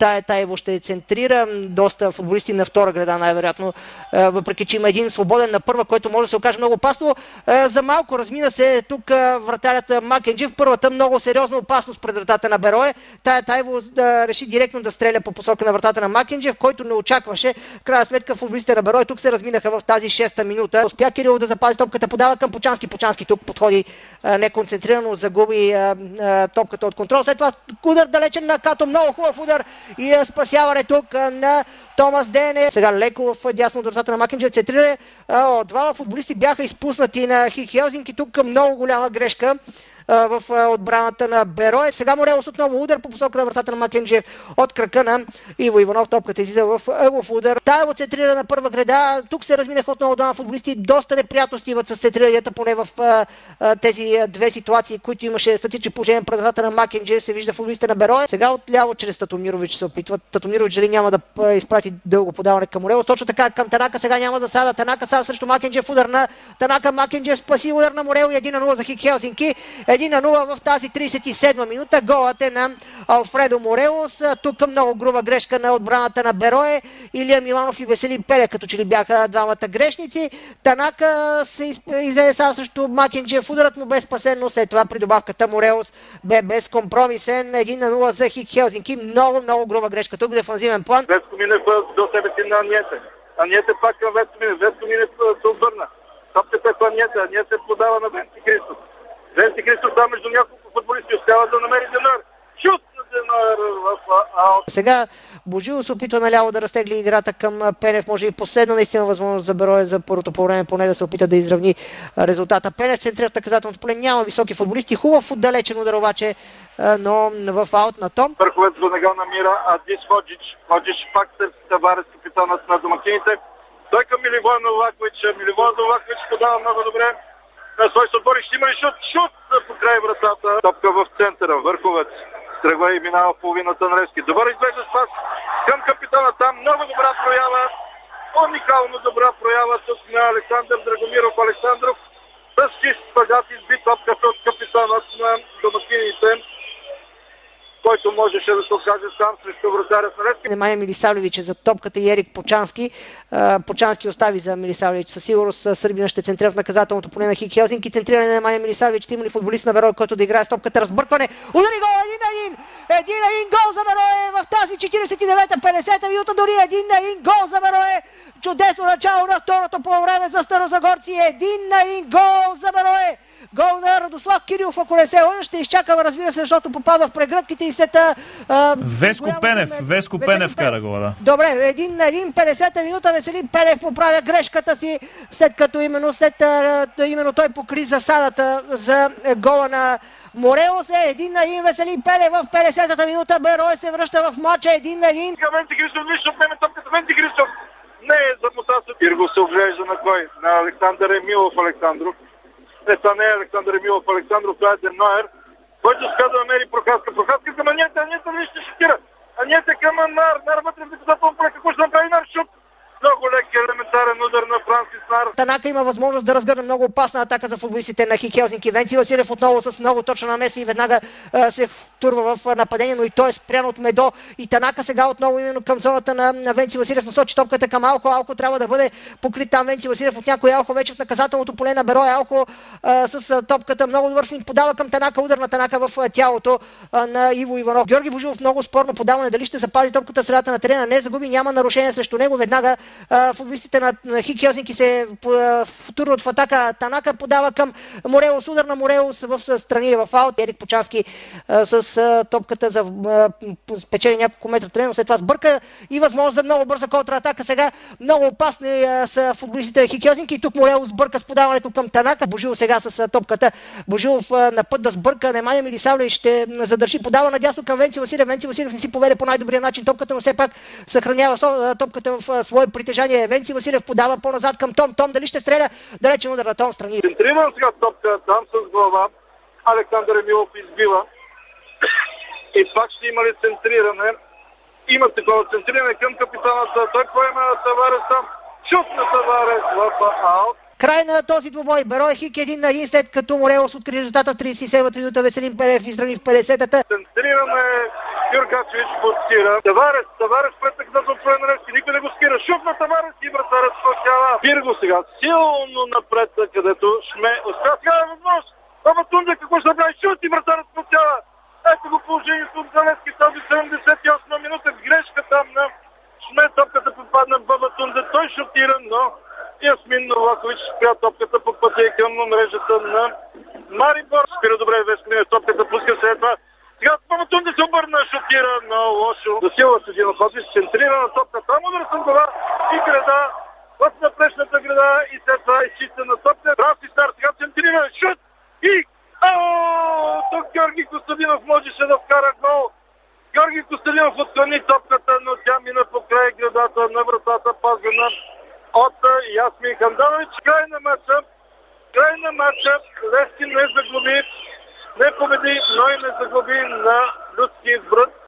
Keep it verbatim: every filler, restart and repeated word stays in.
Тая Таево ще центрира. Доста футболисти на втора града най-вероятно, въпреки че има един свободен на първа, който може да се окаже много опасно. За малко размина се тук вратарят Макенджиев. Първата много сериозна опасност пред вратата на Берое. Тая Таево да реши директно да стреля по посока на вратата на Макенджиев, който не очакваше. Крайна сметка футболистите на Берое тук се разминаха в тази шеста минута. Успя Кирил да запази топката, подава към Почански. Почански тук подходи неконцентрирано, загуби топката от контрол. След това удар далечен на Като, много хубав удар и спасяване тук на Томас Дене. Сега леко в дясно от вратата на Макенджиев центрира. Двама футболисти бяха изпуснати на Хелзинки. Тук много голяма грешка в отбраната на Берое. Сега Морелос отново удар по посока на вратата на Макенджиев от крака на Иво Иванов. Топката излиза в ъглов удар. Таево центрира на първа града. Тук се разминаха отново двама футболисти. Доста неприятно стиват с центрирането, поне в а, а, тези две ситуации, които имаше статични положения пред вратата на Макенджиев. Се вижда футболистите на Берое. Сега отляво чрез Татомирович се опитват. Татомирович дали няма да изпрати дълго подаване към Морелос. Точно така към Танака. Сега няма засада. Танака сам срещу Макенджиев. Удар на Танака. Макенджиев спаси удар на Морело и един на нула за Хик Хелзинки. един на нула в тази тридесет и седма минута. Голът е на Алфредо Морелос. Тук много груба грешка на отбраната на Берое. Илия Миланов и Веселин Пелев като че ли бяха двамата грешници. Танака се излезе сам срещу Макенджиев. Ударът му бе спасен, но след това при добавката Морелос бе безкомпромисен. един на нула за Хик Хелзинки. Много, много груба грешка. Тук дефанзивен план. Веско Минев до себе си на Аниете. Аниете пак към Веско Минев. Веско Минев се обърна. Топката е по Аниете. Аниете подава на Венци Христов. Венци Христов там между няколко футболисти успява да намери Денар. Шут на Денар в аут. Сега Божило се опитва наляво да разтегли играта към Пенев. Може и последна наистина възможност за Берое за първото по време, поне да се опита да изравни резултата. Пенев центрира в наказателното поле. Няма високи футболисти. Хубав отдалечен удар обаче, но в аут на Том. Върховец за нога намира Адис Ходжич. Ходжич пак търси Таварес, капитанът на домакините. Той към Миливой Новакович. Миливой Новакович подава много добре. Той се отбори, ще има ли шут? Шут по край вратата. Топка в центъра. Върховец тръгва и минава половината на Левски. Добър изглежда спас към капитана там. Много добра проява. Уникално добра проява тук на Александър Драгомиров Александров. С чист спагат изби топката от капитанът на домакините, който можеше да се окаже сам срещу вратарят на Левски. Немanja Милисавлевич за топката и Ерик Почански. Почански остави за Милисавлевич. Със сигурност Сърбина ще центрира в наказателното поле на Хик Хелзинки. Центриране на Немanja Милисавлевич. Има ли футболист на Берое, който да играе с топката? Разбъркване. Удари гол! Един на един! Един на един гол за Берое в тази четиридесет и девета петдесета минута. Дори един на един гол за Берое. Чудесно начало на второто полувреме за старозагорци. Един на един гол за Берое. Гол на Радослав Кирилов, ако не се лъжа, ще изчакаме, разбира се, защото попада в прегръдките и след... А, Веско Пенев, време, Веско Пенев кара гола, да. Добре, един на един, петдесета минута, Веселин Пенев поправя грешката си, след като именно, след, а, именно той покри засадата за гола на Морелос. Е един на един, Веселин Пенев в петдесетата минута. Берое се връща в матча един на един. Венци Христов, нищо отнеме топката. Венци Христов не е за Мутаса. Ирго се оглежда на кой? На Александър Емилов Александров. Не, това не е Александър Емилов Александров, това е Дерноер, който успя да намери Прохаска. Прохаска към Аниета, Аниета ли ще шокира? Аниета към Нар, Нар вътре в наказателно поле, какво ще направи Нар? Шут! Много лек елементарен удар на Франсис Нар. Танака има възможност да разгърне много опасна атака за футболистите на Хик Хелзинки. Венци Василев отново с много точна намеса и веднага а, се втурва в нападение, но и той е спрян от Медо. И Танака сега отново именно към зоната на, на Венци Василев насочи топката към Алхо. Алхо трябва да бъде покрит там. Венци Василев от някой. Алхо вече в наказателното поле на Берое. Алхо а, с а, топката много добър финт подава към Танака. Удар на Танака в а, тялото а, на Иво Иванов. Георги Божилов много спорно подаване. Дали ще запази топката в средата на терена? Не загуби, няма нарушение срещу него. Веднага а, футболистите на, на Хик Хелзинки се втурват в атака. Танака подава към Морелос. Удар на Морелос в страни в аут. Ерик Почански а, с а, топката за а, спечели няколко метра в терена. След това сбърка и възможност за много бърза контратака. Сега много опасни а, са футболистите на Хик Хелзинки. И тук Морелос сбърка с подаването към Танака. Божилов сега с а, топката. Божилов а, на път да сбърка. Немanja Милисавлевич ще задържи. Подава надясно към Венци Василев. Венци Василев не си поведе по най-добрия начин топката, но все пак съхранява а, топката в а, свое притежание. Венци Василев подава по-назад към Том. Том дали ще стреля? Далечен удар на Том страни. Центриран сега топка там с глава. Александър Емилов избива. И пак ще има ли центриране? Има такова центриране към капитаната. Той поема Таварес там. Шут на Таварес в аут. Край на този двубой. Берое Хик един на един, след като Морелос откри резултата в тридесет и седмата минута. Веселин Пенев изравни в петдесетата. Центриране Георгачевич блокира. Таварес, Таварес претъкнат от Фленеревски, никой не го скира. Шут на Таварес и вратарят спасява. Пирго сега силно напред, където Шме успя. Сега е възможност. Това Тунде какво ще направи? Шут и вратарят спасява. Ето го положението от Залевски в тази седемдесет и осма минута. Грешка там на Шме. Топката попадна в Баба Тунде. Той шутира, но Ясмин Новакович спря топката по пътя и към мрежата на Марибор. Спира добре Вескмина, топката пуска след това. Сега Баба Тунде се обърна, шутира, но лошо. Засилва се Зиноходис, центрира на топката. Там удар съм глава и града в напречната града и след това изчистена топка. Браси Стар сега центрира, шут и Оооо! Тук Георги Костадинов можеше да вкара гол. Георги Костадинов отклони топката, но тя мина покрай градата на вратата, пазена от Ясмин Ханданович. Край на матча. Край на матча. Левски не загуби, не победи, но и не загуби на людски избрат.